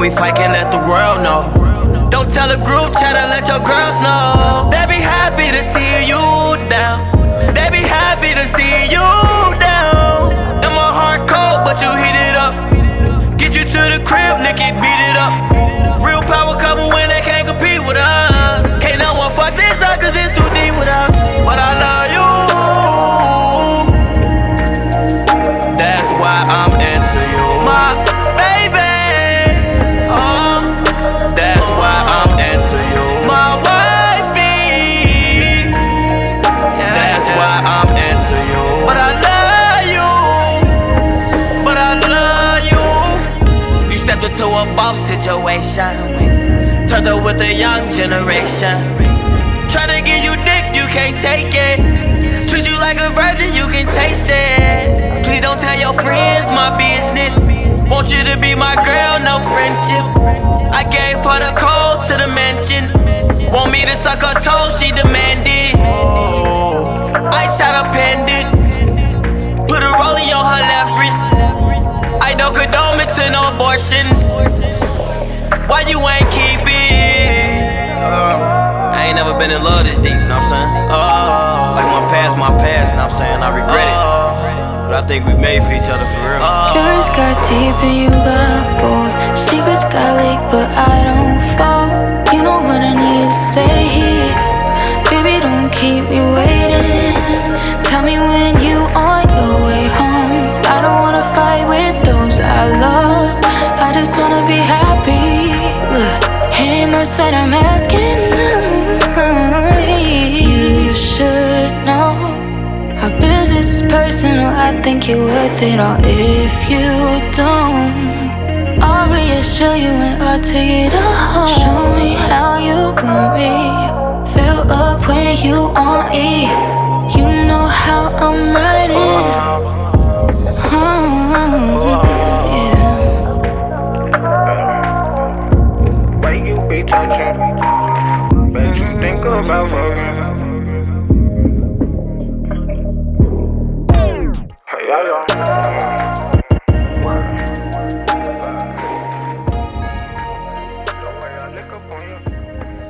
we fight, can't let the world know. Don't tell a group chat to let your girls know. They be happy to see you down. They be happy to see you down. And my heart cold, but you heat it up. Get you to the crib, lick it, beat it up. Real power couple when they can't compete with us. Can't no one fuck this up cause it's too deep with us. But I love you. That's why I'm into you, my baby. That's why I'm into you, my wifey. That's why I'm into you. But I love you. But I love you. You stepped into a boss situation. Turned up with the young generation. Tryna give you dick, you can't take it. Treat you like a virgin, you can taste it. Please don't tell your friends my business. Want you to be my girl, no friendship. I gave her the code to the mansion. Want me to suck her toes, she demanded. Ice had a pendant. Put a rollie on her left wrist. I don't condone it to no abortions. Why you ain't keep it? I ain't never been in love this deep, know what I'm saying? Like my past, know what I'm saying? I regret it. But I think we made for each other for real. Yours got deep and you got bold. Secrets got leaked, but I don't fall. You know what I need to stay here. Baby, don't keep me waiting. Tell me when you on your way home. I don't wanna fight with those I love. I just wanna be happy. Look, ain't much that I'm asking of. You should know our business is personal. I think you're worth it all if you don't. I'll reassure you and I'll take it all home. Show me how you want me. Fill up when you on E. You know how I'm riding. Yeah. Why you be touching? Bet you think about fucking. Hey, the way I lick up on you.